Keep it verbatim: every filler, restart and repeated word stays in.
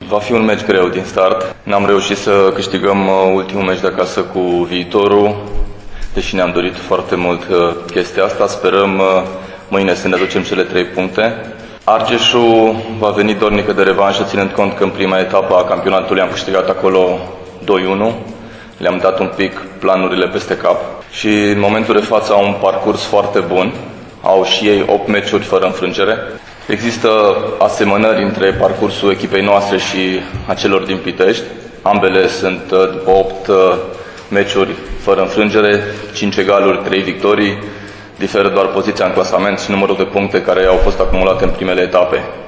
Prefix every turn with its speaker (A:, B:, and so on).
A: Va fi un meci greu din start. N-am reușit să câștigăm ultimul meci de acasă cu Viitorul, deși ne-am dorit foarte mult chestia asta. Sperăm mâine să ne aducem cele trei puncte. Argeșul va veni dornică de revanșă, ținând cont că în prima etapă a campionatului am câștigat acolo doi unu. Le-am dat un pic planurile peste cap și în momentul de față au un parcurs foarte bun. Au și ei opt meciuri fără înfrângere. Există asemănări între parcursul echipei noastre și a celor din Pitești. Ambele sunt după opt meciuri fără înfrângere, cinci egaluri, trei victorii. Diferă doar poziția în clasament și numărul de puncte care au fost acumulate în primele etape.